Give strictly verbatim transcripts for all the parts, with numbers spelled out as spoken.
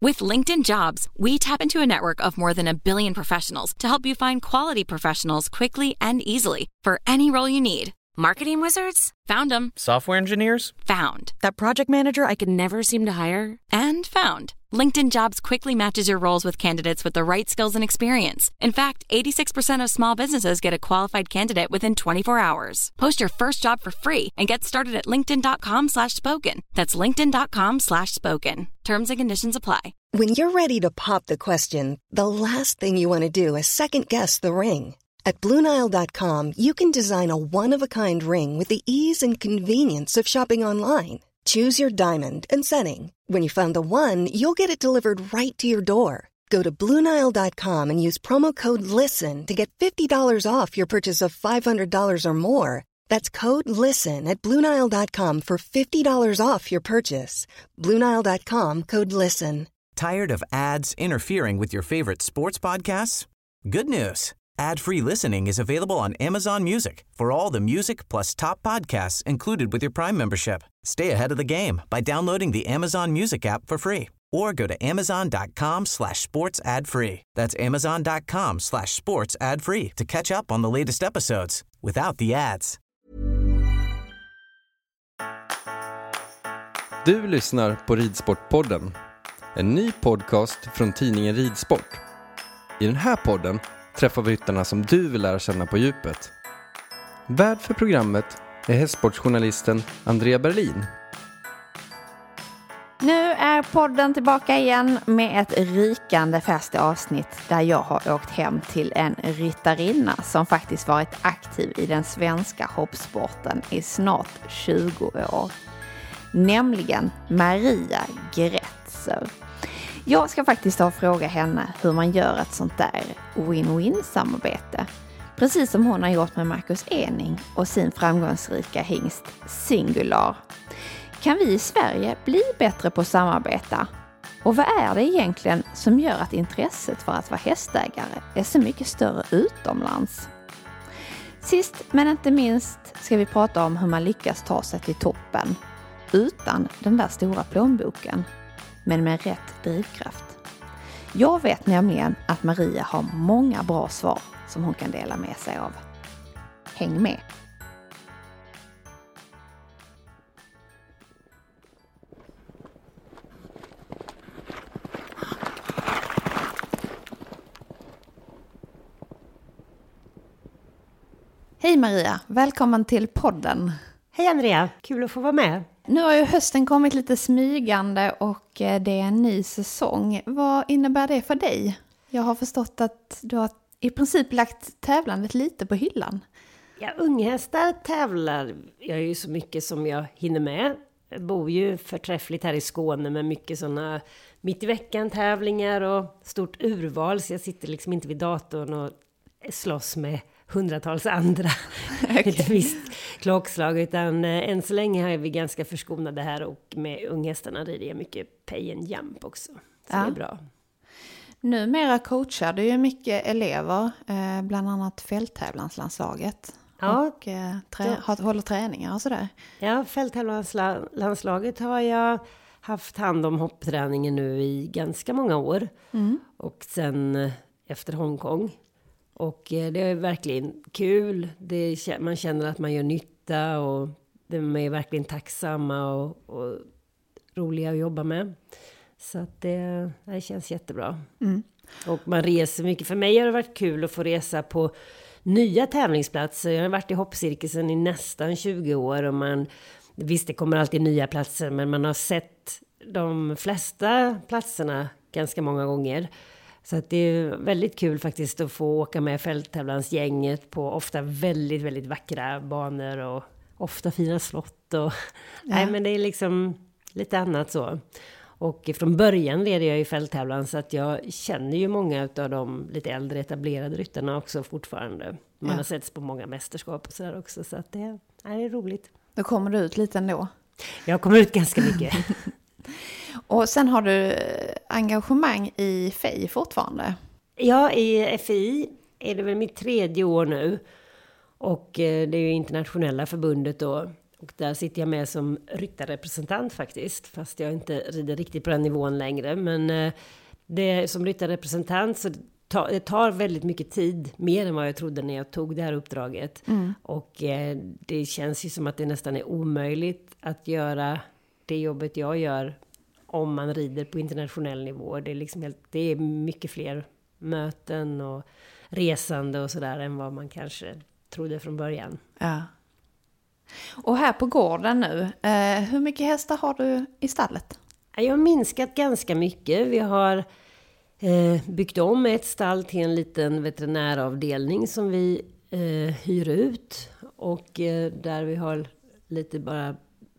With LinkedIn Jobs, we tap into a network of more than a billion professionals to help you find quality professionals quickly and easily for any role you need. Marketing wizards? Found them. Software engineers? Found. That project manager I could never seem to hire? And found. LinkedIn Jobs quickly matches your roles with candidates with the right skills and experience. In fact, eighty-six percent of small businesses get a qualified candidate within twenty-four hours. Post your first job for free and get started at linkedin.com slash spoken. That's linkedin.com slash spoken. Terms and conditions apply. When you're ready to pop the question, the last thing you want to do is second-guess the ring. At Blue Nile dot com, you can design a one-of-a-kind ring with the ease and convenience of shopping online. Choose your diamond and setting. When you find the one, you'll get it delivered right to your door. Go to Blue Nile dot com and use promo code LISTEN to get fifty dollars off your purchase of five hundred dollars or more. That's code LISTEN at Blue Nile dot com for fifty dollars off your purchase. Blue Nile dot com, code LISTEN. Tired of ads interfering with your favorite sports podcasts? Good news. Ad-free listening is available on Amazon Music for all the music plus top podcasts included with your Prime membership. Stay ahead of the game by downloading the Amazon Music app for free or go to amazon.com slash sports ad free. That's amazon.com slash sports ad free to catch up on the latest episodes without the ads. Du lyssnar på Ridsportpodden, en ny podcast från tidningen Ridsport. I den här podden träffar vi ryttarna som du vill lära känna på djupet. Värd för programmet är hästsportsjournalisten Andrea Berlin. Nu är podden tillbaka igen med ett rikande färskt avsnitt där jag har åkt hem till en ryttarinna som faktiskt varit aktiv i den svenska hoppsporten i snart tjugo år. Nämligen Maria Grätzer. Jag ska faktiskt ta och fråga henne hur man gör ett sånt där win-win-samarbete. Precis som hon har gjort med Marcus Ening och sin framgångsrika hingst Singular. Kan vi i Sverige bli bättre på att samarbeta? Och vad är det egentligen som gör att intresset för att vara hästägare är så mycket större utomlands? Sist men inte minst ska vi prata om hur man lyckas ta sig till toppen utan den där stora plånboken, men med rätt drivkraft. Jag vet nämligen att Maria har många bra svar som hon kan dela med sig av. Häng med! Hej Maria, välkommen till podden. Hej Andrea, kul att få vara med. Nu har ju hösten kommit lite smygande och det är en ny säsong. Vad innebär det för dig? Jag har förstått att du har i princip lagt tävlandet lite på hyllan. Ja, unghästar tävlar jag är ju så mycket som jag hinner med. Jag bor ju förträffligt här i Skåne med mycket sådana mitt i veckan tävlingar och stort urval. Så jag sitter liksom inte vid datorn och slåss med hundratals andra okay. Ett visst klockslag, utan eh, än så länge är vi ganska förskonade här, och med unghästarna rider jag mycket pay and jump också, så ja. Det är bra. Numera coachar du ju mycket elever, eh, bland annat fälttävlanslandslaget ja, och eh, trä- har, håller träningar och sådär. Ja, fälttävlanslandslaget har jag haft hand om hoppträningen nu i ganska många år mm. och sen eh, efter Hongkong. Och det är verkligen kul. Det, man känner att man gör nytta och de är verkligen tacksamma och, och roliga att jobba med. Så att det, det känns jättebra. Mm. Och man reser mycket. För mig har det varit kul att få resa på nya tävlingsplatser. Jag har varit i hoppcirkusen i nästan tjugo år. Och man, visst, det kommer alltid nya platser, men man har sett de flesta platserna ganska många gånger. Så att det är väldigt kul faktiskt att få åka med fälttävlansgänget på ofta väldigt, väldigt vackra banor och ofta fina slott. Och, ja. Nej, men det är liksom lite annat så. Och från början leder jag i fälttävlan, så att jag känner ju många av de lite äldre etablerade ryttarna också fortfarande. Man ja. har setts på många mästerskap och sådär också, så att det, det är roligt. Då kommer du ut lite ändå. Jag kommer ut ganska mycket. Och sen har du engagemang i F I fortfarande? Ja, i F I är det väl mitt tredje år nu. Och det är ju internationella förbundet då. Och där sitter jag med som ryttarrepresentant faktiskt. Fast jag inte rider riktigt på den nivån längre. Men eh, det, som ryttarrepresentant så ta, det tar väldigt mycket tid. Mer än vad jag trodde när jag tog det här uppdraget. Mm. Och eh, det känns ju som att det nästan är omöjligt att göra det jobbet jag gör. Om man rider på internationell nivå. Det är, liksom helt, det är mycket fler möten och resande och sådär än vad man kanske trodde från början. Ja. Och här på gården nu, eh, hur mycket hästar har du i stallet? Jag har minskat ganska mycket. Vi har eh, byggt om ett stall till en liten veterinäravdelning som vi eh, hyr ut. Och eh, där vi har lite bara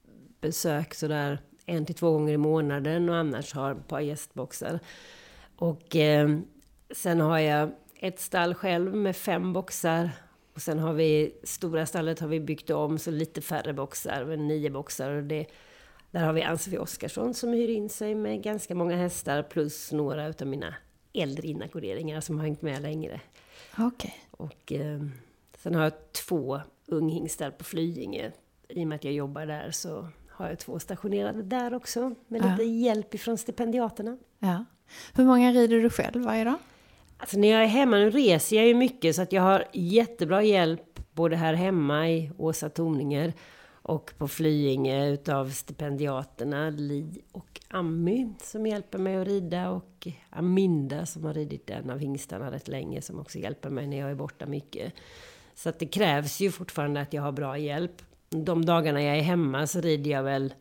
besök sådär en till två gånger i månaden och annars har ett par gästboxar. Och eh, sen har jag ett stall själv med fem boxar. Och sen har vi, stora stallet har vi byggt om så lite färre boxar, med nio boxar. Och det, där har vi Ann-Sofie Oskarsson som hyr in sig med ganska många hästar. Plus några av mina äldre inackorderingar som har hängt med längre. Okej. Och eh, sen har jag två unghingstar på Flyinge. I och med att jag jobbar där så har jag två stationerade där också. Med lite ja. hjälp ifrån stipendiaterna. Ja. Hur många rider du själv varje dag? Alltså när jag är hemma, nu reser jag ju mycket så att jag har jättebra hjälp både här hemma i Åsa Torninger och på Flyinge utav stipendiaterna Li och Ammy som hjälper mig att rida och Aminda som har ridit en av hingstarna rätt länge som också hjälper mig när jag är borta mycket. Så att det krävs ju fortfarande att jag har bra hjälp. De dagarna jag är hemma så rider jag väl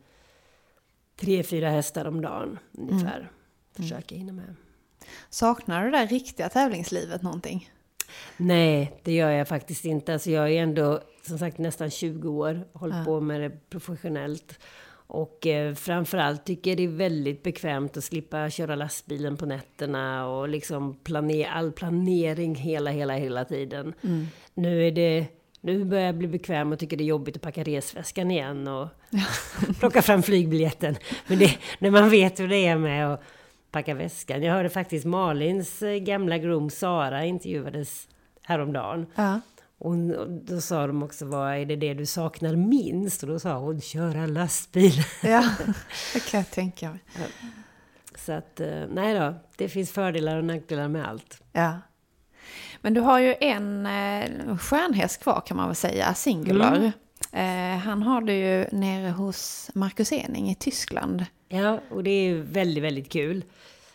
tre, fyra hästar om dagen ungefär. Mm. Försöker hinna med. Saknar du det där riktiga tävlingslivet någonting? Nej, det gör jag faktiskt inte. Alltså jag är ändå, som sagt, nästan tjugo år. Hållit ja. på med det professionellt. Och eh, framförallt tycker jag det är väldigt bekvämt att slippa köra lastbilen på nätterna. Och liksom planer, all planering hela, hela, hela tiden. Mm. Nu är det... Nu börjar jag bli bekväm och tycker det är jobbigt att packa resväskan igen. Och ja. plocka fram flygbiljetten. Men det, när man vet hur det är med att packa väskan. Jag hörde faktiskt Malins gamla groom Sara intervjuades häromdagen. Ja. Och då sa de också, vad är det det du saknar minst? Och då sa hon, köra lastbil. Ja, det kan jag tänka mig. Ja. Så att, nej då, det finns fördelar och nackdelar med allt. Ja. Men du har ju en eh, stjärnhäst kvar kan man väl säga, Singular. Mm. Eh, han har du ju nere hos Marcus Ening i Tyskland. Ja, och det är ju väldigt, väldigt kul.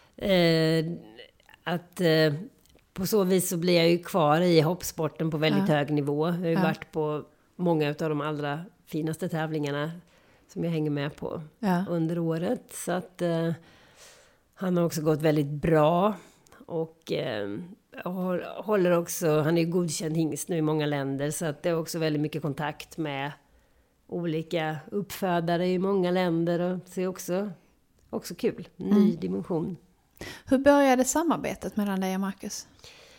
Eh, att eh, på så vis så blir jag ju kvar i hoppsporten på väldigt ja. hög nivå. Jag har ju ja. varit på många av de allra finaste tävlingarna som jag hänger med på ja. under året. Så att eh, han har också gått väldigt bra. Och eh, håller också, han är ju godkänd hingst nu i många länder. Så att det är också väldigt mycket kontakt med olika uppfödare i många länder. Och det är också, också kul, ny mm. dimension. Hur började samarbetet mellan dig och Marcus?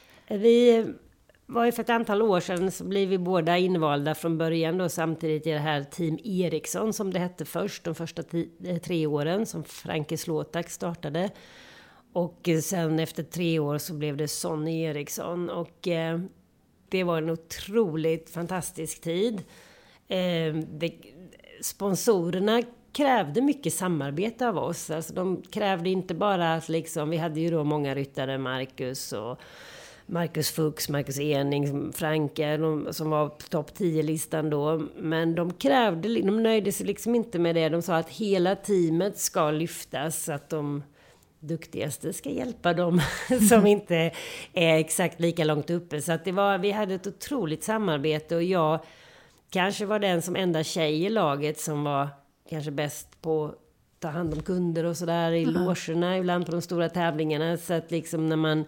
Vi var ju för ett antal år sedan så blev vi båda invalda från början då, samtidigt i det här Team Eriksson som det hette först, de första t- tre åren som Franke Slåtak startade. Och sen efter tre år så blev det Sonny Eriksson och eh, det var en otroligt fantastisk tid. Eh, det, sponsorerna krävde mycket samarbete av oss. Alltså de krävde inte bara att liksom, vi hade ju då många ryttare, Marcus och Marcus Fuchs, Marcus Ening, Franke, de, som var på topp tio-listan då. Men de krävde, de nöjde sig liksom inte med det. De sa att hela teamet ska lyftas så att de duktigaste ska hjälpa dem som inte är exakt lika långt uppe. Så att det var, vi hade ett otroligt samarbete och jag kanske var den som enda tjej i laget som var kanske bäst på att ta hand om kunder och sådär i mm. logerna, ibland på de stora tävlingarna. Så att liksom när man,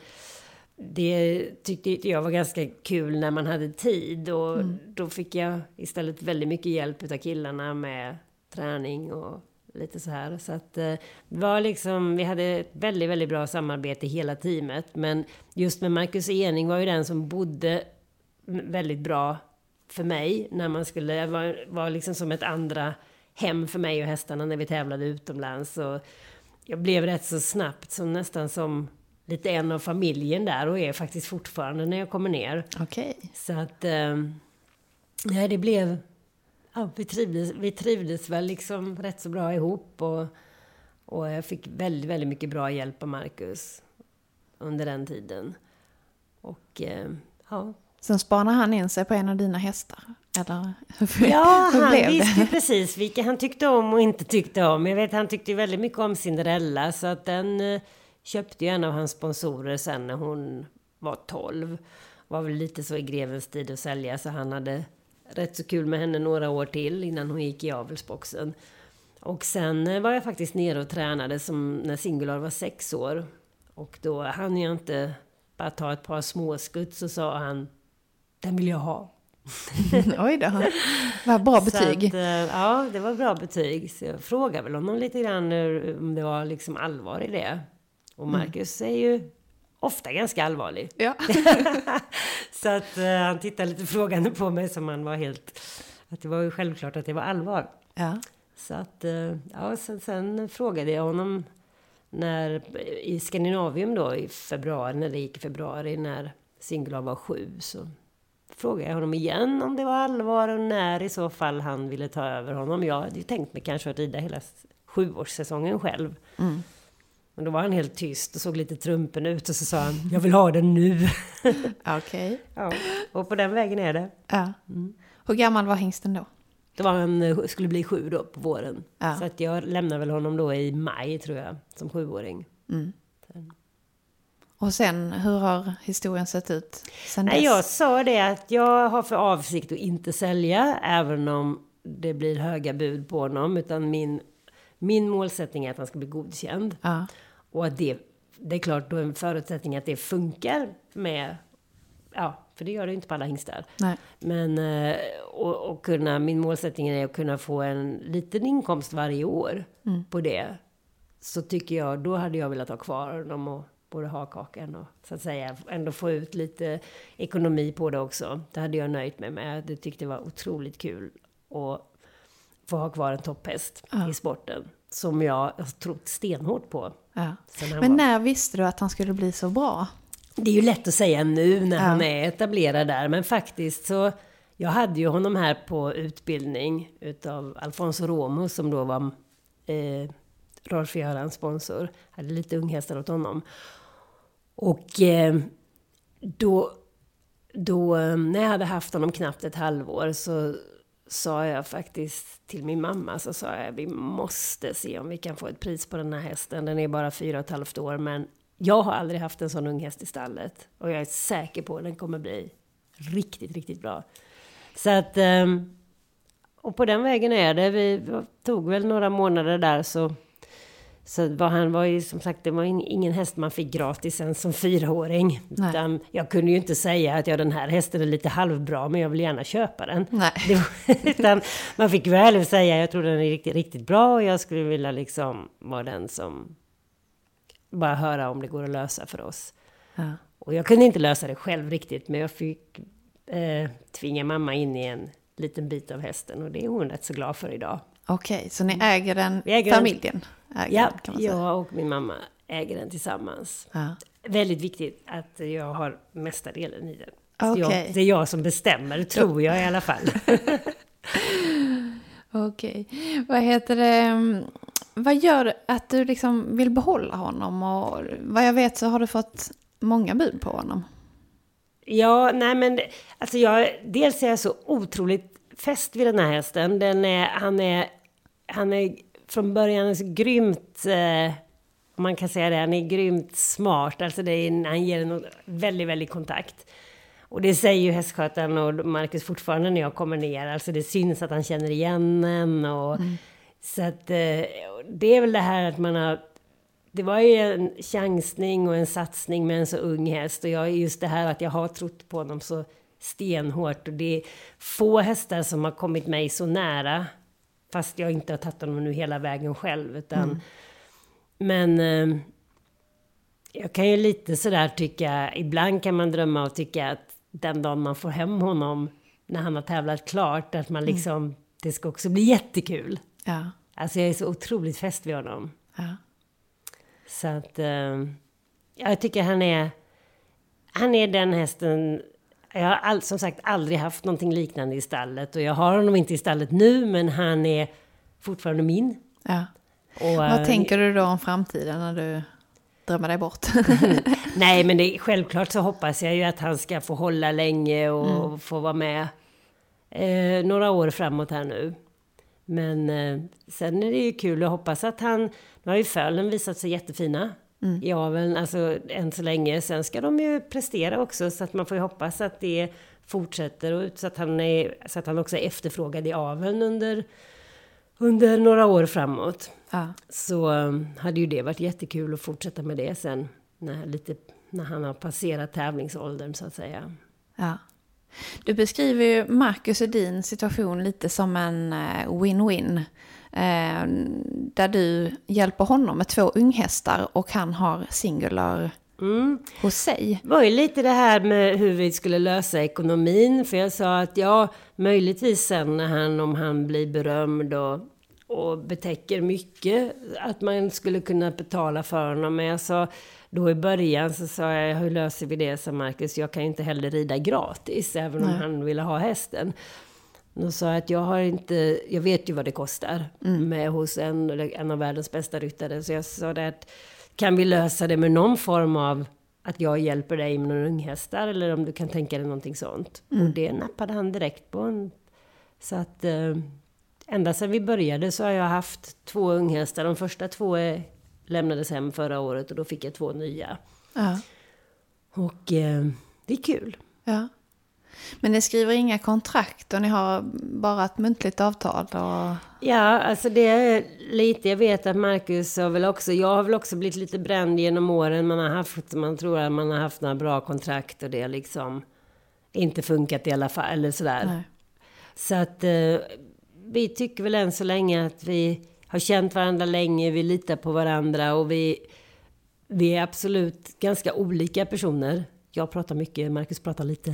det tyckte jag var ganska kul när man hade tid och mm. då fick jag istället väldigt mycket hjälp av killarna med träning och lite så här. Så att det var liksom, vi hade ett väldigt, väldigt bra samarbete i hela teamet. Men just med Marcus Ening var ju den som bodde väldigt bra för mig. När man skulle, var, var liksom som ett andra hem för mig och hästarna när vi tävlade utomlands. Och jag blev rätt så snabbt som nästan som lite en av familjen där. Och är faktiskt fortfarande när jag kommer ner. Okej. Okay. Så att, nej det blev ja, vi, trivdes, vi trivdes väl liksom rätt så bra ihop. Och, och jag fick väldigt, väldigt mycket bra hjälp av Marcus under den tiden. Och eh, ja... Sen spanar han in sig på en av dina hästar? Eller hur, ja, hur han blev visste det? precis vilka han tyckte om och inte tyckte om. Jag vet, han tyckte väldigt mycket om Cinderella. Så att den eh, köpte ju en av hans sponsorer sen när hon var tolv. Var väl lite så i grevens tid att sälja. Så han hade rätt så kul med henne några år till innan hon gick i avelsboxen. Och sen eh, var jag faktiskt nere och tränade som när Singular var sex år. Och då hann jag inte bara ta ett par småskutt, så sa han: den vill jag ha. Oj då, vad bra betyg. Att, ja, det var bra betyg. Så jag frågade väl honom lite grann om det var liksom allvar i det. Och Marcus mm. är ju ofta ganska allvarlig. Ja. Så att uh, han tittade lite frågande på mig som han var helt... Att det var ju självklart att det var allvar. Ja. Så att, uh, ja, sen, sen frågade jag honom när, i Skandinavium då i februari, när det gick i februari, när Singular var sju, så frågade jag honom igen om det var allvar och när i så fall han ville ta över honom. Jag hade ju tänkt mig kanske att rida hela sjuårssäsongen själv. Mm. Men då var han helt tyst och såg lite trumpen ut och så sa han: jag vill ha den nu. Okej. Okay. Ja, och på den vägen är det. Ja. Mm. Hur gammal var hingsten då? Det var han skulle bli sju då på våren. Ja. Så att jag lämnade väl honom då i maj tror jag, som sjuåring. Mm. Och sen, hur har historien sett ut sen dess? Nej, jag sa det att jag har för avsikt att inte sälja, även om det blir höga bud på honom. Utan min, min målsättning är att han ska bli godkänd. Ja. Och att det, det är klart då en förutsättning att det funkar med... Ja, för det gör det inte på alla hingstar. Nej. Men och, och kunna, min målsättning är att kunna få en liten inkomst varje år mm. på det. Så tycker jag, då hade jag velat ha kvar dem och både ha kakan och så att säga ändå få ut lite ekonomi på det också. Det hade jag nöjt mig med. Det tyckte det var otroligt kul att få ha kvar en topphäst ja. i sporten. Som jag har trott stenhårt på. Ja. Men när visste du att han skulle bli så bra? Det är ju lätt att säga nu när ja. han är etablerad där. Men faktiskt så, jag hade ju honom här på utbildning utav Alfonso Romo som då var eh, Rolf Görans sponsor. Hade lite unghästar åt honom. Och eh, då, då när jag hade haft honom knappt ett halvår så sa jag faktiskt till min mamma, så sa jag: vi måste se om vi kan få ett pris på den här hästen. Den är bara fyra och ett halvt år, men jag har aldrig haft en sån ung häst i stallet. Och jag är säker på att den kommer bli riktigt, riktigt bra. Så att, och på den vägen är det. Vi tog väl några månader där så, så var han var ju som sagt, det var ingen häst man fick gratis än som fyraåring. Utan jag kunde ju inte säga att ja, den här hästen är lite halvbra, men jag vill gärna köpa den. Nej. Det var, utan man fick väl säga, jag tror den är riktigt, riktigt bra och jag skulle vilja liksom vara den som bara höra om det går att lösa för oss. Ja. Och jag kunde inte lösa det själv riktigt, men jag fick eh, tvinga mamma in i en liten bit av hästen och det är hon rätt så glad för idag. Okej, okay, så ni äger den, äger familjen? Äger ja, den, kan man säga. Jag och min mamma äger den tillsammans. Ja. Väldigt viktigt att jag har mesta delen i den. Okay. Jag, det är jag som bestämmer, tror jag i alla fall. Okej, okay. Vad heter det? Vad gör att du liksom vill behålla honom? Och vad jag vet så har du fått många bud på honom. Ja, nej men alltså jag, dels är jag så otroligt fäst vid den här hästen. Den är, han, är, han är från början så grymt, eh, om man kan säga det, han är grymt smart. Alltså det är, han ger en väldigt, väldigt kontakt. Och det säger ju hästskötaren och Marcus fortfarande när jag kommer ner. Alltså det syns att han känner igen en. Och, mm. Så att det är väl det här att man har... Det var ju en chansning och en satsning med en så ung häst. Och jag, just det här att jag har trott på honom så stenhårt. Och det är få hästar som har kommit mig så nära. Fast jag inte har tagit honom nu hela vägen själv. Utan, mm. Men eh, jag kan ju lite sådär tycka... Ibland kan man drömma och tycka att den dagen man får hem honom när han har tävlat klart. Att man liksom... Mm. Det ska också bli jättekul. Ja. Alltså jag är så otroligt fäst vid honom. Ja. Så att... Eh, jag tycker han är... Han är den hästen... jag har all, som sagt aldrig haft någonting liknande i stallet. Och jag har honom inte i stallet nu, men han är fortfarande min. Ja. Och, vad tänker du då om framtiden när du drömmer dig bort? Nej, men det, självklart så hoppas jag ju att han ska få hålla länge och mm. få vara med eh, några år framåt här nu. Men eh, sen är det ju kul att hoppas att han, nu har ju fölen visat sig jättefina. Mm. Ja, väl, alltså än så länge. Sen ska de ju prestera också, så att man får ju hoppas att det fortsätter och så att han är, så att han också är efterfrågad i aveln under, under några år framåt. Ja. Så um, hade ju det varit jättekul att fortsätta med det sen när, lite, när han har passerat tävlingsåldern så att säga. Ja. Du beskriver ju Marcus Edins situation lite som en win-win. Eh, där du hjälper honom med två unghästar och han har Singular mm. hos sig. Det var ju lite det här med hur vi skulle lösa ekonomin. För jag sa att ja, möjligtvis sen när han, om han blir berömd och, och betäcker mycket, att man skulle kunna betala för honom. Men jag sa, då i början så sa jag, hur löser vi det, sa Marcus? Jag kan ju inte heller rida gratis, även om Nej. han ville ha hästen. Och sa att jag har inte, jag vet ju vad det kostar mm. med hos en, en av världens bästa ryttare. Så jag sa det att, kan vi lösa det med någon form av att jag hjälper dig med några unghästar, eller om du kan tänka dig någonting sånt. Mm. Och det nappade han direkt på. En, så att eh, ända sedan vi började så har jag haft två unghästar. De första två är, lämnades hem förra året och då fick jag två nya. Ja. Och eh, det är kul. Ja. Men ni skriver inga kontrakt och ni har bara ett muntligt avtal? Och... Ja, alltså det är lite, jag vet att Marcus har väl också, jag har väl också blivit lite bränd genom åren. Man har haft, man tror att man har haft några bra kontrakt och det har liksom inte funkat i alla fall, eller sådär. Nej. Så att eh, vi tycker väl än så länge att vi har känt varandra länge, vi litar på varandra och vi, vi är absolut ganska olika personer. Jag pratar mycket, Marcus pratar lite.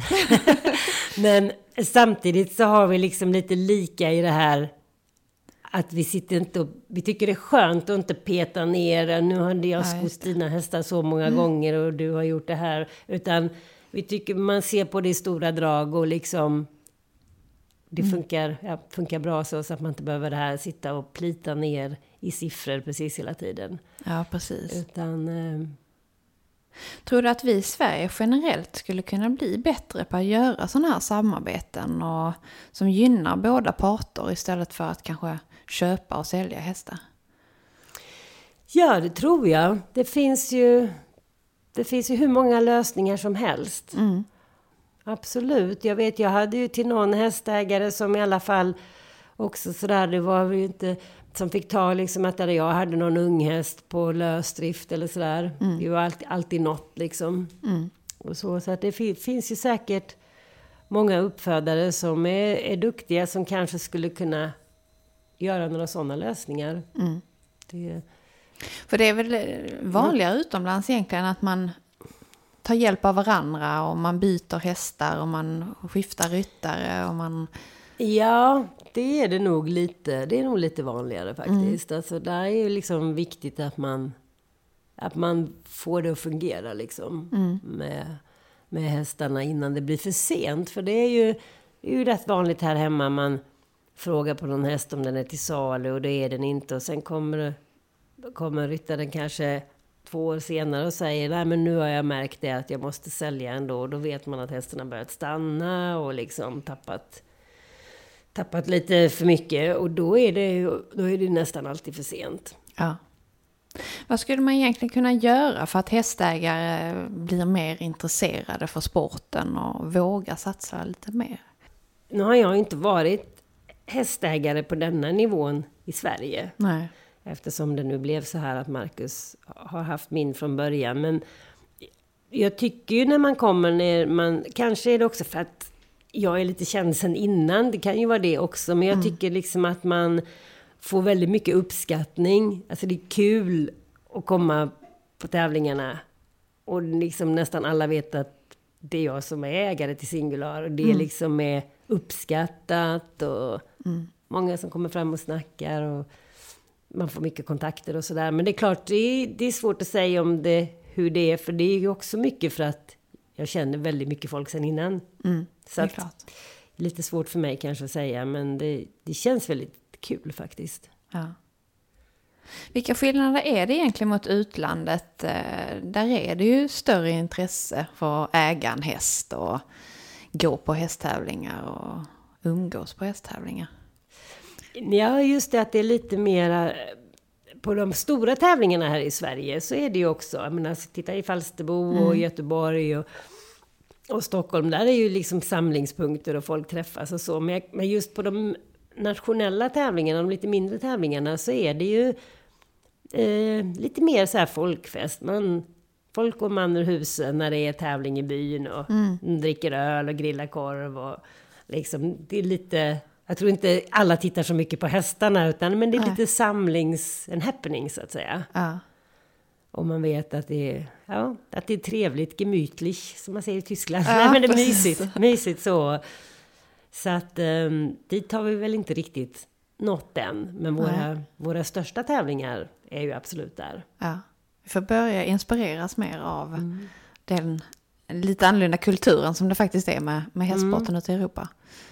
Men samtidigt så har vi liksom lite lika i det här att vi sitter inte och, vi tycker det är skönt att inte peta ner. Nu hade jag skott ja, dina hästar så många mm. gånger och du har gjort det här. Utan vi tycker man ser på det i stora drag och liksom det mm. funkar, ja, funkar bra så, så att man inte behöver det här sitta och plita ner i siffror precis hela tiden. Ja, precis. Utan... Eh, Tror du att vi i Sverige generellt skulle kunna bli bättre på att göra sådana här samarbeten och som gynnar båda parter istället för att kanske köpa och sälja hästar? Ja, det tror jag. Det finns ju, det finns ju hur många lösningar som helst. Mm. Absolut. Jag vet, jag hade ju till någon hästägare som i alla fall också sådär, det var ju inte... som fick ta liksom att där jag hade någon unghäst på lösdrift eller sådär. Mm. Det var alltid, alltid något liksom. Mm. Och så, så att det f- finns ju säkert många uppfödare som är, är duktiga som kanske skulle kunna göra några sådana lösningar. Mm. Det... För det är väl vanligare mm. utomlands egentligen att man tar hjälp av varandra och man byter hästar och man skiftar ryttare och man... Ja, det är det nog lite. Det är nog lite vanligare faktiskt. Mm. Alltså, där är ju liksom viktigt att man, att man får det att fungera liksom, mm. med, med hästarna innan det blir för sent. För det är ju, det är ju rätt vanligt här hemma. Man frågar på någon häst om den är till salu och det är den inte. Och sen kommer, kommer ryttaren kanske två år senare och säger nej men nu har jag märkt det att jag måste sälja ändå. Och då vet man att hästarna börjat stanna och liksom tappat... tappat lite för mycket och då är det, då är det nästan alltid för sent. Ja. Vad skulle man egentligen kunna göra för att hästägare blir mer intresserade för sporten och vågar satsa lite mer? Nu har jag inte varit hästägare på denna nivån i Sverige. Nej. Eftersom det nu blev så här att Marcus har haft min från början. Men jag tycker ju när man kommer ner, man, kanske är det också för att jag är lite känd sen innan, det kan ju vara det också. Men jag mm. tycker liksom att man får väldigt mycket uppskattning. Alltså det är kul att komma på tävlingarna. Och liksom nästan alla vet att det är jag som är ägare till Singular. Och det mm. liksom är uppskattat. Och mm. många som kommer fram och snackar. Och man får mycket kontakter och sådär. Men det är klart, det är, det är svårt att säga om det, hur det är. För det är ju också mycket för att jag känner väldigt mycket folk sedan innan. Mm, så att, klart. Lite svårt för mig kanske att säga, men det, det känns väldigt kul faktiskt. Ja. Vilka skillnader är det egentligen mot utlandet? Där är det ju större intresse för att äga en häst och gå på hästtävlingar och umgås på hästtävlingar. Ja, just det, att det är lite mer på de stora tävlingarna här i Sverige så är det ju också, jag menar, titta i Falsterbo och mm. Göteborg och, och Stockholm, där är ju liksom samlingspunkter och folk träffas och så. Men, men just på de nationella tävlingarna, de lite mindre tävlingarna, så är det ju eh, lite mer så här folkfest. Man, folk går man ur husen när det är tävling i byn och mm. dricker öl och grillar korv och liksom, det är lite... Jag tror inte alla tittar så mycket på hästarna, utan men det är Nej. lite samlings, en happening så att säga. Ja. Och man vet att det är, ja, att det är trevligt, gemütlich, som man säger i Tyskland. Ja, Nej, men det är mysigt, mysigt så. Så att um, dit har vi väl inte riktigt nått än. Men våra, våra största tävlingar är ju absolut där. Ja, vi får börja inspireras mer av mm. den lite annorlunda kulturen som det faktiskt är med, med hästsporten mm. ute i Europa.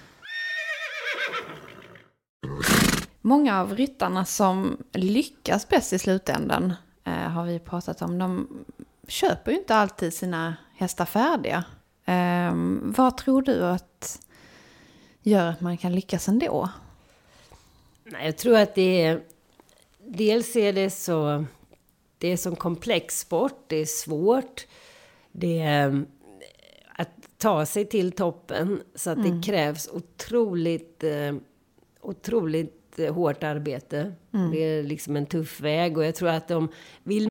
Många av ryttarna som lyckas bäst i slutändan eh, har vi pratat om. De köper ju inte alltid sina hästar färdiga. Eh, vad tror du att gör att man kan lyckas ändå? Nej, jag tror att det är... Dels är det så... Det är som komplex sport. Det är svårt. Det är att ta sig till toppen. Så att mm. det krävs otroligt... Eh, otroligt hårt arbete. Mm. Det är liksom en tuff väg och jag tror att de vill...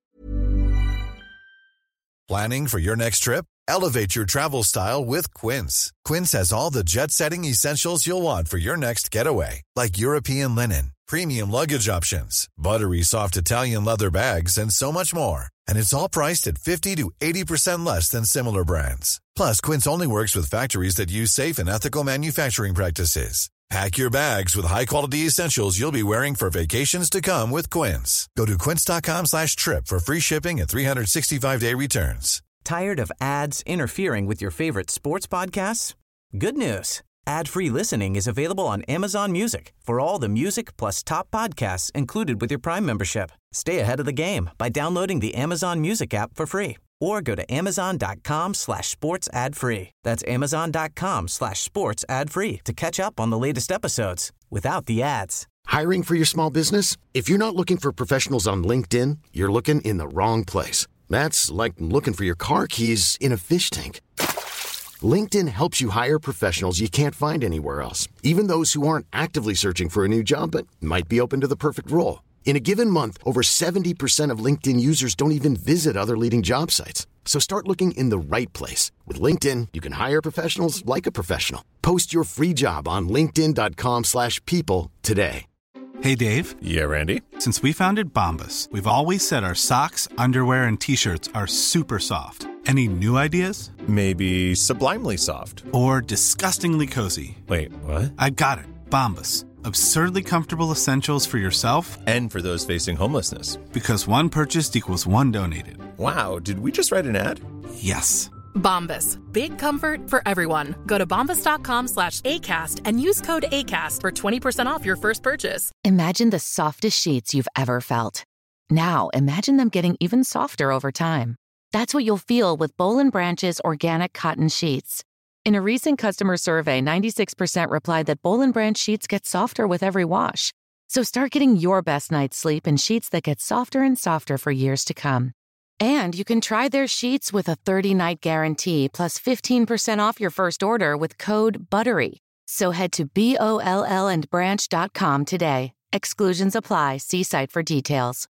Planning for your next trip? Elevate your travel style with Quince. Quince has all the jet-setting essentials you'll want for your next getaway. Like European linen, premium luggage options, buttery soft Italian leather bags, and so much more. And it's all priced at fifty to eighty percent less than similar brands. Plus, Quince only works with factories that use safe and ethical manufacturing practices. Pack your bags with high-quality essentials you'll be wearing for vacations to come with Quince. Go to quince.com slash trip for free shipping and three sixty-five day returns. Tired of ads interfering with your favorite sports podcasts? Good news. Ad-free listening is available on Amazon Music for all the music plus top podcasts included with your Prime membership. Stay ahead of the game by downloading the Amazon Music app for free or go to amazon.com slash sports ad free. That's amazon.com slash sports ad free to catch up on the latest episodes without the ads. Hiring for your small business? If you're not looking for professionals on LinkedIn, you're looking in the wrong place. That's like looking for your car keys in a fish tank. LinkedIn helps you hire professionals you can't find anywhere else, even those who aren't actively searching for a new job but might be open to the perfect role. In a given month, over seventy percent of LinkedIn users don't even visit other leading job sites. So start looking in the right place. With LinkedIn, you can hire professionals like a professional. Post your free job on linkedin.com slash people today. Hey, Dave. Yeah, Randy. Since we founded Bombas, we've always said our socks, underwear, and T-shirts are super soft. Any new ideas? Maybe sublimely soft. Or disgustingly cozy. Wait, what? I got it. Bombas. Absurdly comfortable essentials for yourself and for those facing homelessness. Because one purchased equals one donated. Wow, did we just write an ad? Yes. Bombas. Big comfort for everyone. Go to bombas.com slash ACAST and use code ACAST for twenty percent off your first purchase. Imagine the softest sheets you've ever felt. Now imagine them getting even softer over time. That's what you'll feel with Boll and Branch's organic cotton sheets. In a recent customer survey, ninety-six percent replied that Boll and Branch sheets get softer with every wash. So start getting your best night's sleep in sheets that get softer and softer for years to come. And you can try their sheets with a thirty-night guarantee plus fifteen percent off your first order with code BUTTERY. So head to B O L L and branch dot com today. Exclusions apply. See site for details.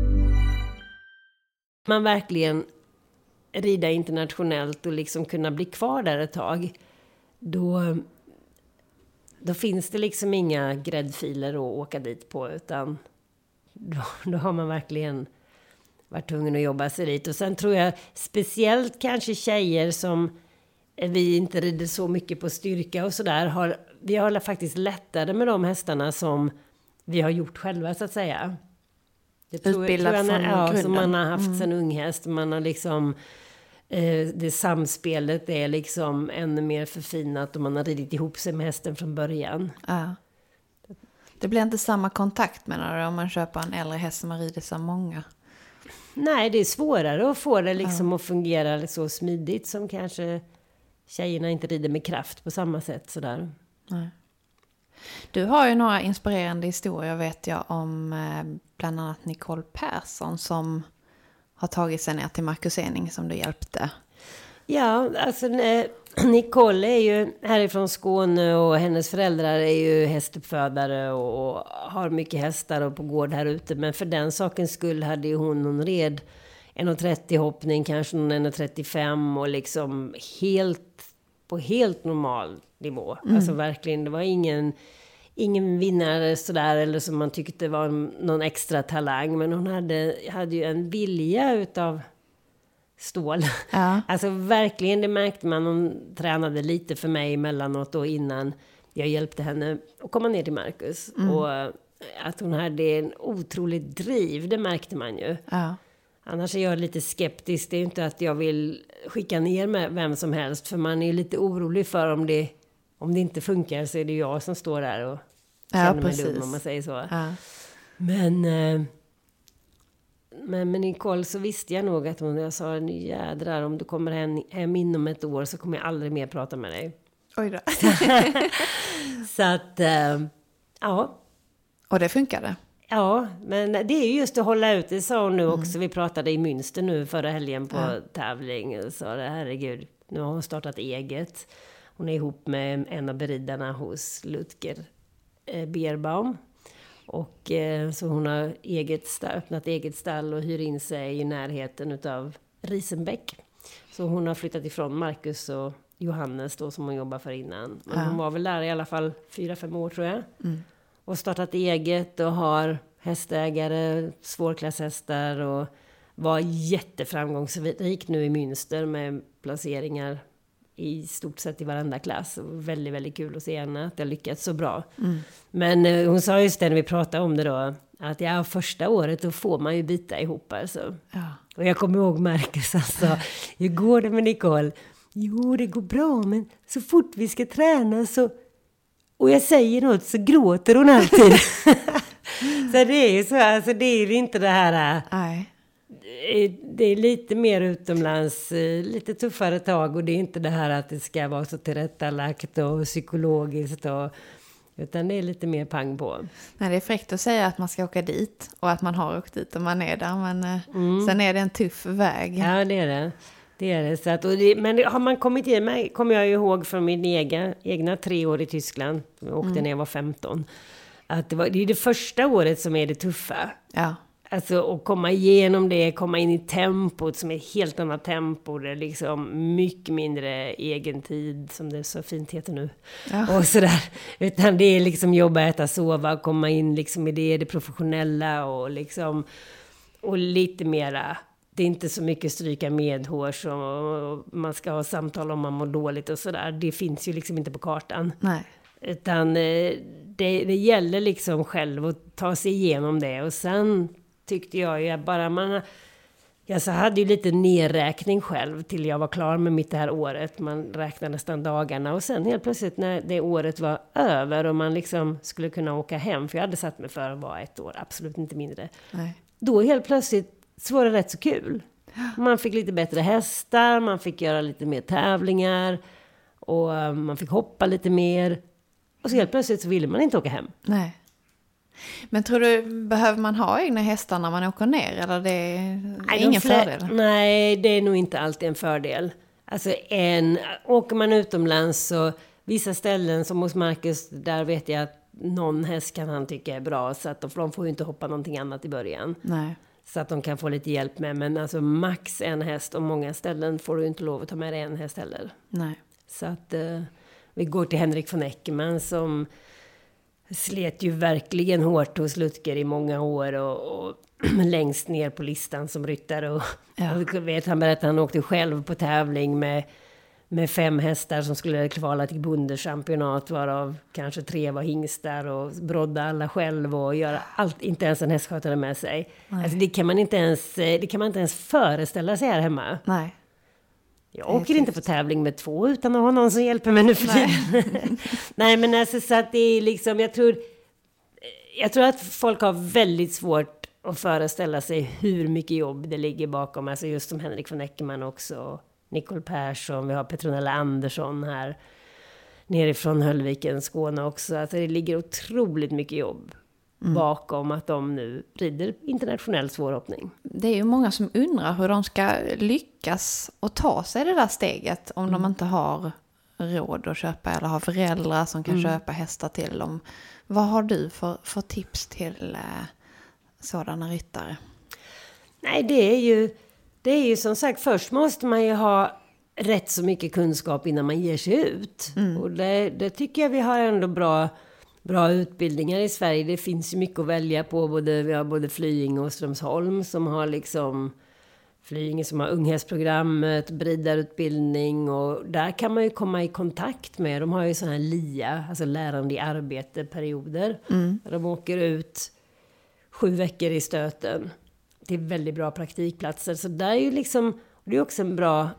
Man verkligen rida internationellt och liksom kunna bli kvar där ett tag, då, då finns det liksom inga gräddfiler att åka dit på, utan då, då har man verkligen varit tvungen att jobba sig dit. Och sen tror jag speciellt kanske tjejer som vi inte rider så mycket på styrka och sådär, har, vi har faktiskt lättare med de hästarna som vi har gjort själva så att säga. Det tror, Utbildat tror jag, från ja, grunden. som man har haft mm. sen ung häst. Man har liksom eh, det samspelet är liksom ännu mer förfinat och man har ridit ihop sig med hästen från början. Ja. Det blir inte samma kontakt menar du om man köper en äldre häst som har ridit så många? Nej, det är svårare att få det liksom ja. att fungera så smidigt som kanske tjejerna inte rider med kraft på samma sätt sådär. Nej. Du har ju några inspirerande historier vet jag om eh, bland annat Nicole Persson som har tagit sig ner till Marcus Ening som du hjälpte. Ja, alltså Nicole är ju härifrån Skåne och hennes föräldrar är ju hästuppfödare och har mycket hästar och på gård här ute. Men för den sakens skull hade ju hon någon red en komma trettio hoppning, kanske någon en komma trettiofem och liksom helt på helt normal nivå. Mm. Alltså verkligen, det var ingen, ingen vinnare sådär eller som man tyckte var någon extra talang. Men hon hade, hade ju en vilja utav stål. Ja. Alltså verkligen, det märkte man. Hon tränade lite för mig emellanåt och innan jag hjälpte henne att komma ner till Marcus. Mm. Och att hon hade en otrolig driv, det märkte man ju. Ja. Annars är jag lite skeptisk. Det är inte att jag vill skicka ner med vem som helst. För man är lite orolig för om det, om det inte funkar så är det jag som står där och känner ja, mig dum om man säger så. Ja. Men... Eh, Men med Nicole så visste jag nog att hon, jag sa, nu jädrar, om du kommer hem, hem inom ett år så kommer jag aldrig mer prata med dig. Oj då. Så att, äh, ja. Och det funkade? Ja, men det är ju just att hålla ut, det sa hon nu också. Mm. Vi pratade i Münster nu förra helgen på ja. tävling. Och sa, herregud, nu har hon startat eget. Hon är ihop med en av beridarna hos Lutger eh, Bierbaum. Och eh, så hon har eget stall, öppnat eget stall och hyr in sig i närheten utav Risenbäck. Så hon har flyttat ifrån Marcus och Johannes då som hon jobbar för innan. Men ja. hon var väl där i alla fall fyra, fem år tror jag. Mm. Och startat eget och har hästägare, svårklasshästar och var jätteframgångsrik nu i Münster med placeringar i stort sett i varenda klass. Och väldigt, väldigt kul att se henne att det har lyckats så bra. Mm. Men eh, hon sa just det när vi pratade om det då. Att ja, första året då får man ju bita ihop alltså. Ja. Och jag kommer ihåg Marcus alltså. Hur går det med Nicole? Jo, det går bra men så fort vi ska träna så... Och jag säger något så gråter hon alltid. Så det är ju så. Alltså det är inte det här... Nej. Det är lite mer utomlands, lite tuffare tag och det är inte det här att det ska vara så tillrättalagt och psykologiskt och, utan det är lite mer pang på. Nej, det är fräckt att säga att man ska åka dit och att man har åkt dit och man är där, men mm. sen är det en tuff väg. Ja, det är det. Det är det. Så att, och det, men har man kommit in mig, kommer jag ihåg från min egen, egna tre år i Tyskland, jag åkte mm. när jag var femton, att det, var, det är det första året som är det tuffa. Ja. Alltså att komma igenom det, komma in i tempot som är ett helt annat tempo. Det är liksom mycket mindre egen tid som det så fint heter nu. Ja. Och sådär. Utan det är liksom jobba, äta, sova, komma in liksom i det, det professionella och liksom och lite mera. Det är inte så mycket stryka medhårs och man ska ha samtal om man mår dåligt och sådär. Det finns ju liksom inte på kartan. Nej. Utan det, det gäller liksom själv att ta sig igenom det och sen... tyckte jag ju bara man... Jag så hade ju lite nedräkning själv till jag var klar med mitt det här året. Man räknade nästan dagarna. Och sen helt plötsligt när det året var över och man liksom skulle kunna åka hem. För jag hade satt mig för att vara ett år, absolut inte mindre. Nej. Då helt plötsligt så var det rätt så kul. Man fick lite bättre hästar, man fick göra lite mer tävlingar. Och man fick hoppa lite mer. Och så helt plötsligt så ville man inte åka hem. Nej. Men tror du, behöver man ha egna hästar när man åker ner? Eller det är nej, ingen flä- fördel? Nej, det är nog inte alltid en fördel. Alltså en, åker man utomlands så vissa ställen som hos Marcus, där vet jag att någon häst kan han tycka är bra. Så att de får ju inte hoppa någonting annat i början. Nej. Så att de kan få lite hjälp med. Men alltså max en häst och många ställen får du inte lov att ta med dig en häst heller. Nej. Så att eh, vi går till Henrik von Eckermann som... slet ju verkligen hårt hos Lutger i många år och, och längst ner på listan som ryttare. Och, ja. och vet, han berättade att han åkte själv på tävling med, med fem hästar som skulle kvala till bondechampionat, varav kanske tre var hingstar och brodda alla själv och göra allt, inte ens en hästskötare med sig. Alltså det kan man inte ens, det kan man inte ens föreställa sig här hemma. Nej. Jag åker inte på tävling med två utan att ha någon som hjälper mig nu för tiden. Nej, men alltså så att det är liksom, jag tror, jag tror att folk har väldigt svårt att föreställa sig hur mycket jobb det ligger bakom. Alltså just som Henrik von Eckermann också, Nicole Persson, vi har Petronella Andersson här nerifrån Höllviken, Skåne också. Alltså det ligger otroligt mycket jobb mm. bakom att de nu rider internationell svårhoppning. Det är ju många som undrar hur de ska lyckas och ta sig det där steget om mm. de inte har råd att köpa eller har föräldrar som kan mm. köpa hästar till dem. Vad har du för, för tips till eh, sådana ryttare? Nej, det är ju det är ju som sagt, först måste man ju ha rätt så mycket kunskap innan man ger sig ut. Mm. Och det, det tycker jag vi har ändå bra, bra utbildningar i Sverige. Det finns ju mycket att välja på. Både, vi har både Flyinge och Strömsholm som har liksom Flyinge som har unghästprogrammet, bridarutbildning, och där kan man ju komma i kontakt med. De har ju sådana här L I A, alltså lärande i arbete perioder. Mm. De åker ut sju veckor i stöten. Det är väldigt bra praktikplatser. Så där är ju liksom, det är också en bra,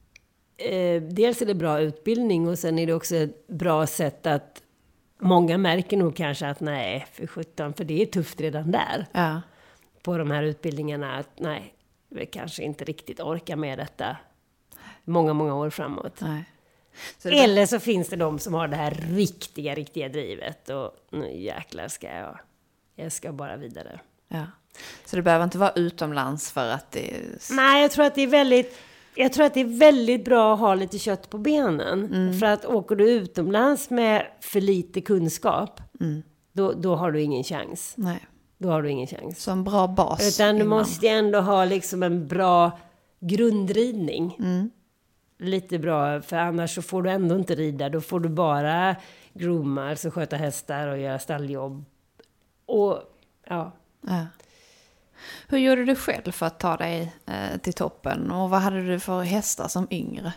eh, dels är det bra utbildning och sen är det också ett bra sätt att många märker nog kanske att nej, för sjutton, för det är tufft redan där. Ja. På de här utbildningarna att nej, vi kanske inte riktigt orkar med detta många, många år framåt. Nej. Så det... Eller så finns det de som har det här riktiga, riktiga drivet och nu jäklar ska jag, jag ska bara vidare. Ja. Så det behöver inte vara utomlands för att det är... Nej, jag tror att det är väldigt, jag tror att det är väldigt bra att ha lite kött på benen. Mm. För att åker du utomlands med för lite kunskap, mm. då, då har du ingen chans. Nej. Då har du ingen chans. Så en bra bas. Utan du innan. Måste ändå ha liksom en bra grundridning. Mm. Lite bra, för annars så får du ändå inte rida. Då får du bara grooma, alltså sköta hästar och göra stalljobb. Och ja. ja. Hur gjorde du själv för att ta dig eh, till toppen? Och vad hade du för hästar som yngre?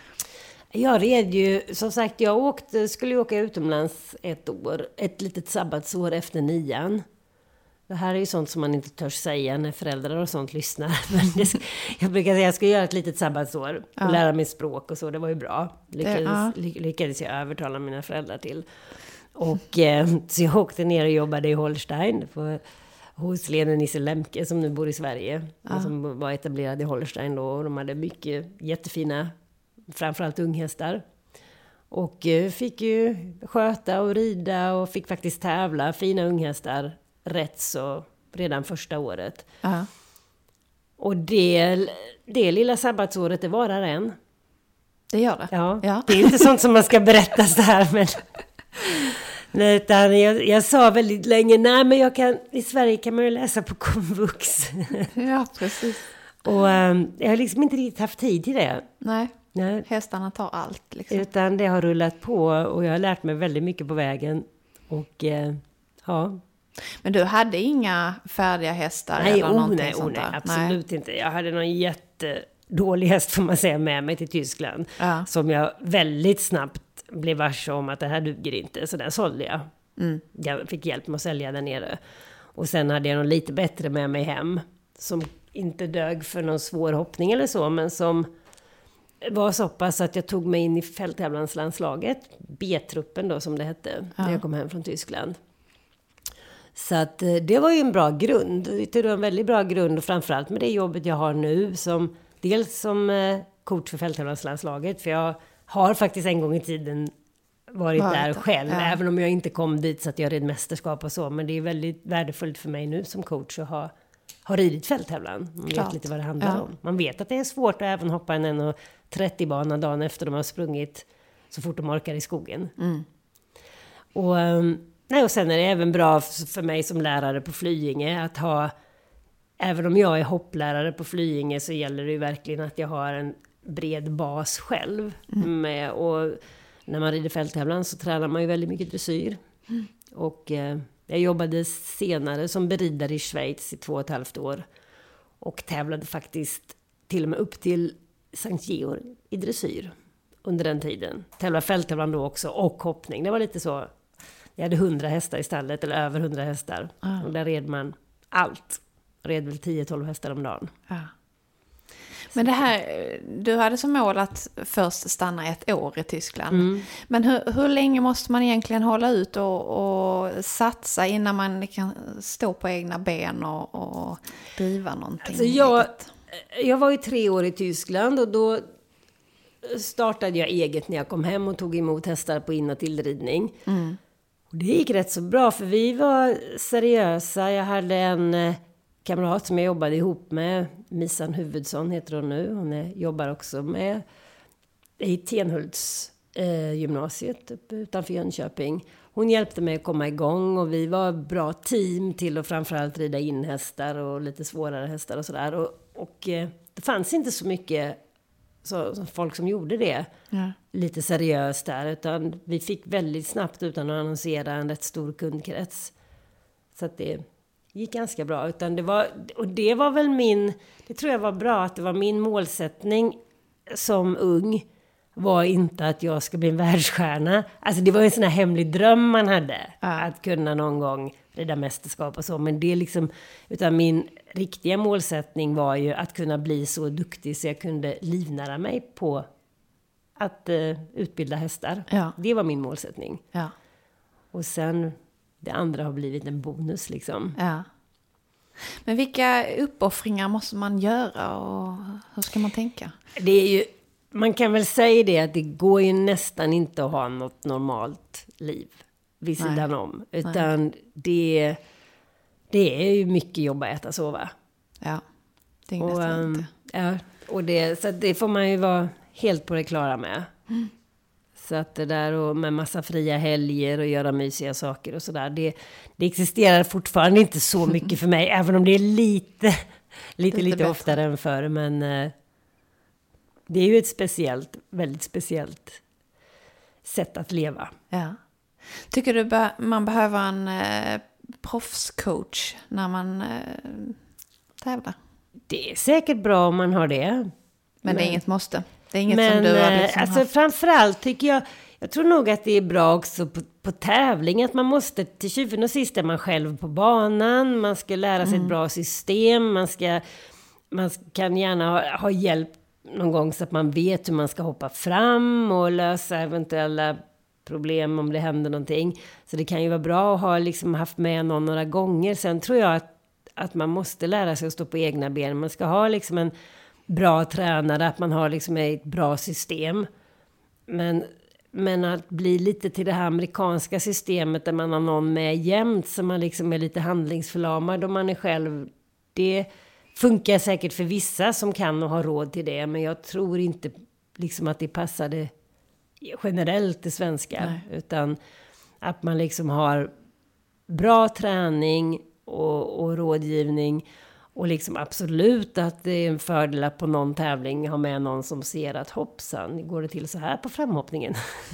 Jag red ju, som sagt, jag åkte, skulle åka utomlands ett år. Ett litet sabbatsår efter nian. Det här är ju sånt som man inte törs säga när föräldrar och sånt lyssnar. Men det, jag brukar säga att jag ska göra ett litet sabbatsår och ja. lära mig språk och så. Det var ju bra. Lyckades, ja. lyckades jag övertala mina föräldrar till. Och eh, så jag åkte ner och jobbade i Holstein på, hos Lene Nisse Lemke som nu bor i Sverige. Ja. Som var etablerad i Holstein då. Och de hade mycket jättefina, framförallt unghästar. Och eh, fick ju sköta och rida och fick faktiskt tävla. Fina unghästar. Rätt så redan första året. Uh-huh. Och det, det lilla sabbatsåret, det varar än. Det gör det? Ja, ja. Det är inte sånt som man ska berätta så här. Men, nej, utan jag, jag sa väldigt länge, nej men jag kan, i Sverige kan man ju läsa på komvux. Ja, precis. Och um, jag har liksom inte riktigt haft tid till det. Nej, nej. Hästarna tar allt. Liksom. Utan det har rullat på och jag har lärt mig väldigt mycket på vägen. Och uh, ja... Men du hade inga färdiga hästar? Nej, eller oh, någonting nej, sånt oh, nej, där? absolut nej. inte. Jag hade någon jättedålig häst, får man säga, med mig till Tyskland. Ja. Som jag väldigt snabbt blev varse om att det här duger inte. Så den sålde jag. Mm. Jag fick hjälp med att sälja där nere. Och sen hade jag någon lite bättre med mig hem. Som inte dög för någon svår hoppning eller så. Men som var så pass att jag tog mig in i fälttävlanslandslaget. B-truppen då som det hette. Ja. När jag kom hem från Tyskland. Så att det var ju en bra grund. Det var en väldigt bra grund och framförallt med det jobbet jag har nu som dels som coach för fälttävlanslandslaget, för jag har faktiskt en gång i tiden varit var där själv, ja. Även om jag inte kom dit så att jag red mästerskap och så, men det är väldigt värdefullt för mig nu som coach att ha, ha ridit fälttävlan. Man vet Klart. lite vad det handlar ja. om. Man vet att det är svårt att även hoppa en en trettio bana dagen efter de har sprungit så fort de orkar i skogen. Mm. Och Nej, och sen är det även bra för mig som lärare på Flyinge att ha, även om jag är hopplärare på Flyinge så gäller det ju verkligen att jag har en bred bas själv. Mm. Med, och när man rider fälttävlan så tränar man ju väldigt mycket dressyr. Mm. Och eh, jag jobbade senare som beridare i Schweiz i två och ett halvt år. Och tävlade faktiskt till och med upp till Sankt Georg i dressyr under den tiden. Tävlade fälttävlan då också och hoppning. Det var lite så. Jag hade hundra hästar i stallet, eller över hundra hästar. Ah. Och där red man allt. Red väl tio tolv hästar om dagen. Ah. Men det här, du hade som mål att först stanna ett år i Tyskland. Mm. Men hur, hur länge måste man egentligen hålla ut och, och satsa innan man kan stå på egna ben och, och driva någonting? Alltså jag, jag var ju tre år i Tyskland och då startade jag eget när jag kom hem och tog emot hästar på in- och tillridning. Mm. Och det gick rätt så bra för vi var seriösa. Jag hade en kamrat som jag jobbade ihop med, Misan Huvudsson heter hon nu. Hon är, jobbar också med i Tenhults eh, gymnasiet utanför Jönköping. Hon hjälpte mig att komma igång och vi var bra team till att framförallt rida in hästar och lite svårare hästar och sådär. Och, och eh, det fanns inte så mycket så, så folk som gjorde det ja. lite seriöst där, utan vi fick väldigt snabbt utan att annonsera en rätt stor kundkrets. Så att det gick ganska bra. Utan det var, och det var väl min, det tror jag var bra att det var min målsättning som ung var inte att jag ska bli en världsstjärna. Alltså det var en sån här hemlig dröm man hade. Ja. Att kunna någon gång rida mästerskap och så. Men det liksom, utan min riktiga målsättning var ju att kunna bli så duktig så jag kunde livnära mig på att uh, utbilda hästar. Ja. Det var min målsättning. Ja. Och sen det andra har blivit en bonus liksom. Ja. Men vilka uppoffringar måste man göra och hur ska man tänka? Det är ju, man kan väl säga det att det går ju nästan inte att ha något normalt liv vid sidan om. Utan Nej. det det är ju mycket jobb att äta, sova. Ja, det är och, um, inte. Ja, och det, så det får man ju vara helt på det klara med. Mm. Så att det där och med massa fria helger och göra mysiga saker och sådär. Det, det existerar fortfarande inte så mycket för mig. Även om det är lite, lite, lite oftare än förr. Men uh, det är ju ett speciellt, väldigt speciellt sätt att leva. Ja. Tycker du be- man behöver en eh, proffscoach när man eh, tävlar? Det är säkert bra om man har det. Men, men det är inget måste. Det är inget men, som du har liksom alltså haft. Framförallt tycker jag, jag tror nog att det är bra också på, på tävling. Att man måste, till tjugonde och sist är man själv på banan. Man ska lära sig mm. ett bra system. Man, ska, man kan gärna ha, ha hjälp någon gång så att man vet hur man ska hoppa fram och lösa eventuella problem om det händer någonting. Så det kan ju vara bra att ha liksom haft med någon några gånger. Sen tror jag att, att man måste lära sig att stå på egna ben. Man ska ha liksom en bra tränare, att man har liksom ett bra system. Men, men att bli lite till det här amerikanska systemet där man har någon med jämt så man liksom är lite handlingsförlamad och man är själv, det funkar säkert för vissa som kan och har råd till det, men jag tror inte liksom att det passade generellt det svenska. Nej. Utan att man liksom har bra träning och, och rådgivning och liksom absolut att det är en fördel att på någon tävling ha med någon som ser att hoppsan, går det till så här på framhoppningen?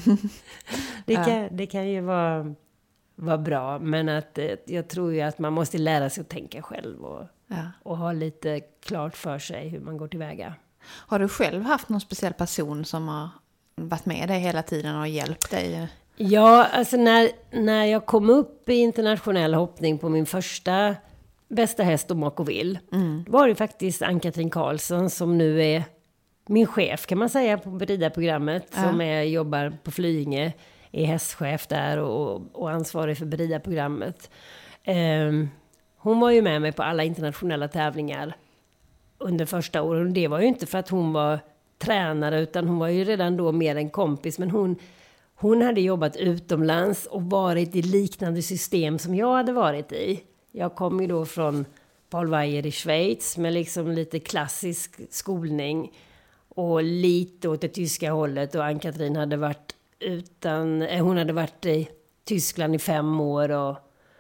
det, kan, ja. det kan ju vara, vara bra, men att jag tror ju att man måste lära sig att tänka själv och, ja. och ha lite klart för sig hur man går tillväga. Har du själv haft någon speciell person som har varit med dig hela tiden och hjälpt dig? Ja, alltså när, när jag kom upp i internationell hoppning på min första bästa häst och Makovill, mm. var det faktiskt Ann-Katrin Karlsson som nu är min chef kan man säga på Berida-programmet, ja. som är, jobbar på Flyinge, är hästchef där och, och ansvarig för Berida-programmet. Um, hon var ju med mig på alla internationella tävlingar under första året. Det var ju inte för att hon var tränare utan hon var ju redan då mer en kompis, men hon, hon hade jobbat utomlands och varit i liknande system som jag hade varit i. Jag kom ju då från Paul Weijer i Schweiz med liksom lite klassisk skolning och lite åt det tyska hållet, och Ann-Katrin hade varit utan, hon hade varit i Tyskland i fem år och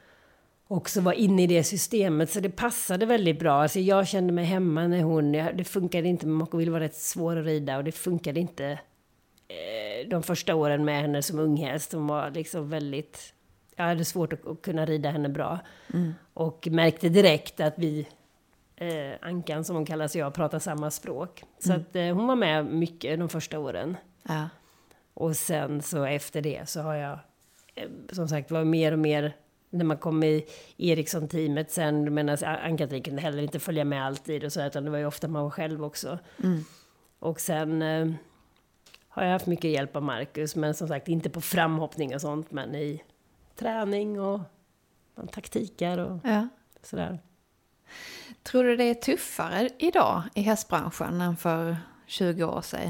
också var inne i det systemet, så det passade väldigt bra. Alltså jag kände mig hemma när hon, det funkade inte, men Makovill var rätt svår att rida och det funkade inte eh, de första åren med henne som unghäst. Hon var liksom väldigt, jag hade svårt att, att kunna rida henne bra. Mm. Och märkte direkt att vi, eh, Ankan som hon kallas, jag pratar samma språk. Så mm. att eh, hon var med mycket de första åren. Ja. Och sen så efter det så har jag, eh, som sagt, var mer och mer när man kom i Eriksson-teamet sen, men Ann-Katrin kunde heller inte följa med alltid och så, utan det var ju ofta man var själv också. Mm. Och sen eh, har jag haft mycket hjälp av Marcus, men som sagt inte på framhoppning och sånt, men i träning och, och taktiker och ja. sådär. Tror du det är tuffare idag i hästbranschen än för tjugo år sedan?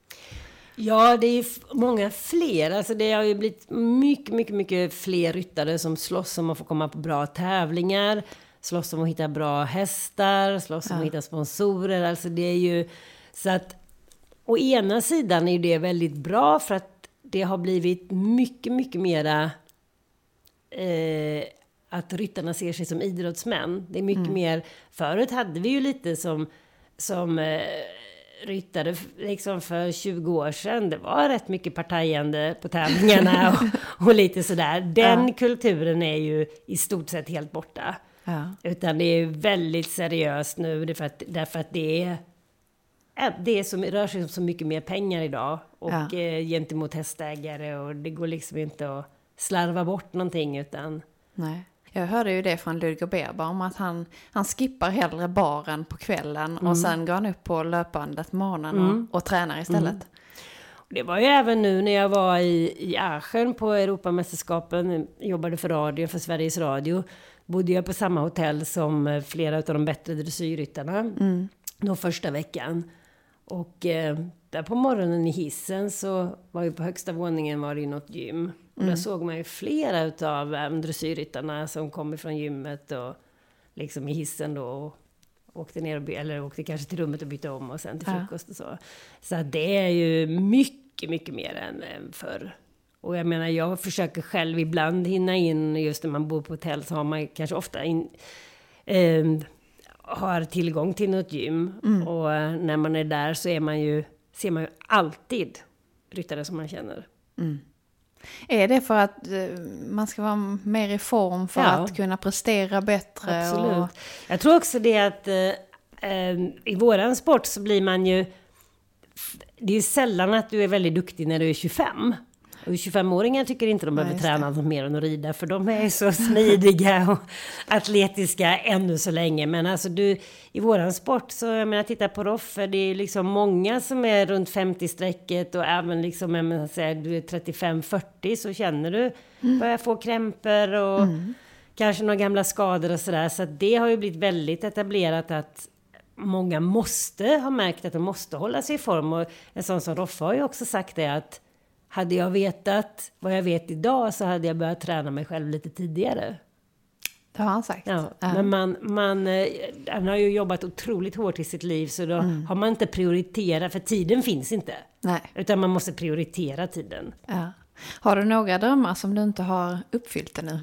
Ja, det är många fler. Alltså det har ju blivit mycket, mycket, mycket fler ryttare som slåss om att få komma på bra tävlingar. Slåss om att hitta bra hästar. Slåss om ja. att hitta sponsorer. Alltså det är ju... Så att... Å ena sidan är det väldigt bra för att det har blivit mycket, mycket mera... Eh, att ryttarna ser sig som idrottsmän. Det är mycket mm. mer... Förut hade vi ju lite som... som eh, ryttare liksom för tjugo år sedan. Det var rätt mycket partajande på tävlingarna och, och lite sådär. Den ja. kulturen är ju i stort sett helt borta. Ja. Utan det är väldigt seriöst nu. Det är för att, därför att det är det är som, rör sig om så mycket mer pengar idag. Och ja. eh, gentemot hästägare. Och det går liksom inte att slarva bort någonting utan... Nej. Jag hörde ju det från Ludger Berber om att han, han skippar hellre baren på kvällen mm. och sen går han upp på löpbandet morgonen mm. och, och tränar istället. Mm. Det var ju även nu när jag var i, i Aachen på Europamästerskapen, jobbade för radio, för Sveriges Radio. Bodde jag på samma hotell som flera av de bättre dressyrryttarna mm. de första veckan. Och eh, där på morgonen i hissen så var ju på högsta våningen var det ju något gym. Och mm. där såg man ju flera av äm, dressyrryttarna som kom ifrån gymmet och liksom i hissen då och åkte ner och by- eller åkte kanske till rummet och bytte om och sen till frukost och så. Så att det är ju mycket, mycket mer än, än förr. Och jag menar, jag försöker själv ibland hinna in, just när man bor på hotell så har man kanske ofta in, eh, har tillgång till något gym. Mm. Och när man är där så är man ju, ser man ju alltid ryttare som man känner. Mm. Är det för att uh, man ska vara mer i form för ja. att kunna prestera bättre? Absolut. Och... Jag tror också det att uh, uh, i våran sport så blir man ju... Det är ju sällan att du är väldigt duktig när du är tjugofem. Och tjugofemåringar tycker inte de behöver ja, träna något mer än att rida. För de är så smidiga och atletiska ännu så länge. Men alltså du, i våran sport så, jag menar, titta på Roffe. Det är liksom många som är runt femtio-strecket. Och även liksom, jag menar, säga, du är trettiofem fyrtio så känner du mm. börjar få krämpor och mm. kanske några gamla skador och sådär. Så att det har ju blivit väldigt etablerat att många måste ha märkt att de måste hålla sig i form. Och en sån som Roffe har ju också sagt det att hade jag vetat vad jag vet idag så hade jag börjat träna mig själv lite tidigare. Det har han sagt. Ja, ja. Men man, man, han har ju jobbat otroligt hårt i sitt liv så då mm. har man inte prioriterat, för tiden finns inte. Nej. Utan man måste prioritera tiden. Ja. Har du några drömmar som du inte har uppfyllt ännu?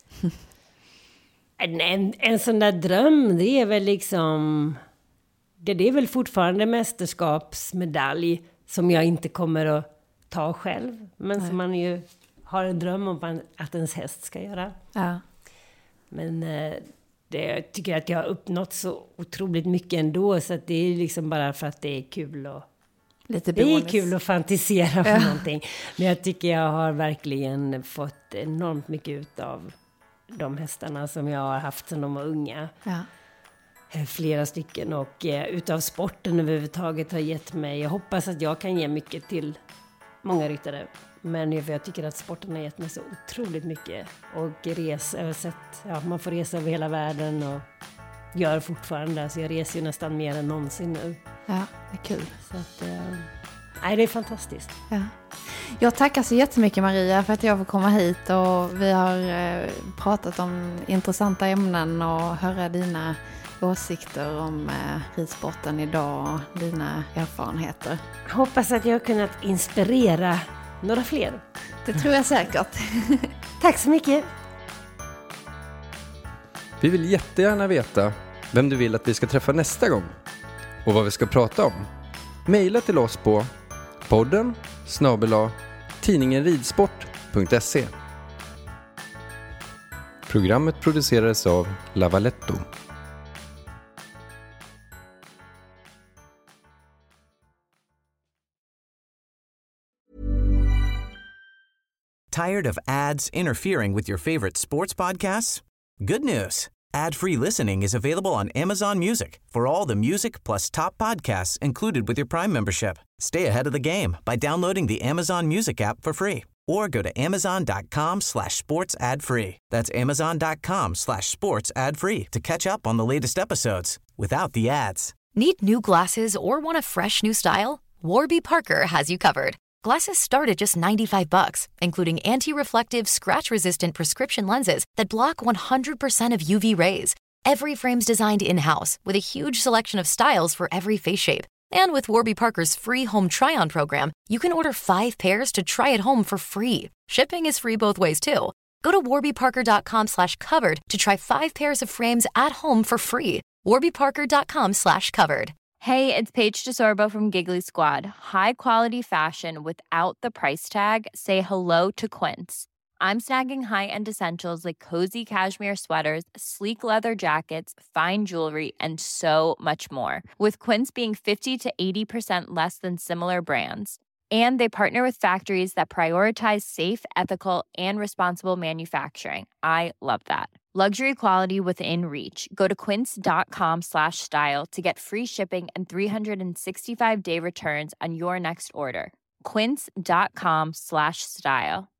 en, en, en sån där dröm, det är väl liksom... Det, det är väl fortfarande mästerskapsmedalj som jag inte kommer att ta själv, men Nej. som man ju har en dröm om att ens häst ska göra. Ja. Men eh, det, jag tycker att jag har uppnått så otroligt mycket ändå, så att det är liksom bara för att det är kul och Lite det är kul att fantisera ja. på någonting. Men jag tycker jag har verkligen fått enormt mycket ut av de hästarna som jag har haft sedan de var unga. Ja. Flera stycken, och eh, utav sporten överhuvudtaget har gett mig, jag hoppas att jag kan ge mycket till många ryttare, men jag, jag tycker att sporten har gett mig så otroligt mycket. Och resa, jag har sett, ja, man får resa över hela världen och gör fortfarande, så jag reser ju nästan mer än någonsin nu. Ja, det är kul. Så att, eh, nej, det är fantastiskt. Ja. Jag tackar så jättemycket, Maria, för att jag får komma hit, och vi har eh, pratat om intressanta ämnen och höra dina åsikter om eh, ridsporten idag och dina erfarenheter. Jag hoppas att jag har kunnat inspirera några fler. Det tror jag säkert. Tack så mycket. Vi vill jättegärna veta vem du vill att vi ska träffa nästa gång och vad vi ska prata om. Maila till oss på podden snabel-a tidningen ridsport punkt se. Programmet producerades av Lavaletto. Tired of ads interfering with your favorite sports podcasts? Good news. Ad-free listening is available on Amazon Music for all the music plus top podcasts included with your Prime membership. Stay ahead of the game by downloading the Amazon Music app for free or go to amazon.com slash sports ad free. That's amazon.com slash sports ad free to catch up on the latest episodes without the ads. Need new glasses or want a fresh new style? Warby Parker has you covered. Glasses start at just ninety-five bucks, including anti-reflective, scratch-resistant prescription lenses that block one hundred percent of U V rays. Every frame's designed in-house with a huge selection of styles for every face shape. And with Warby Parker's free home try-on program, you can order five pairs to try at home for free. Shipping is free both ways, too. Go to warbyparker.com slash covered to try five pairs of frames at home for free. warbyparker.com slash covered. Hey, it's Paige DeSorbo from Giggly Squad. High quality fashion without the price tag. Say hello to Quince. I'm snagging high-end essentials like cozy cashmere sweaters, sleek leather jackets, fine jewelry, and so much more. With Quince being fifty to eighty percent less than similar brands. And they partner with factories that prioritize safe, ethical, and responsible manufacturing. I love that. Luxury quality within reach. Go to quince.com slash style to get free shipping and three sixty-five day returns on your next order. Quince.com slash style.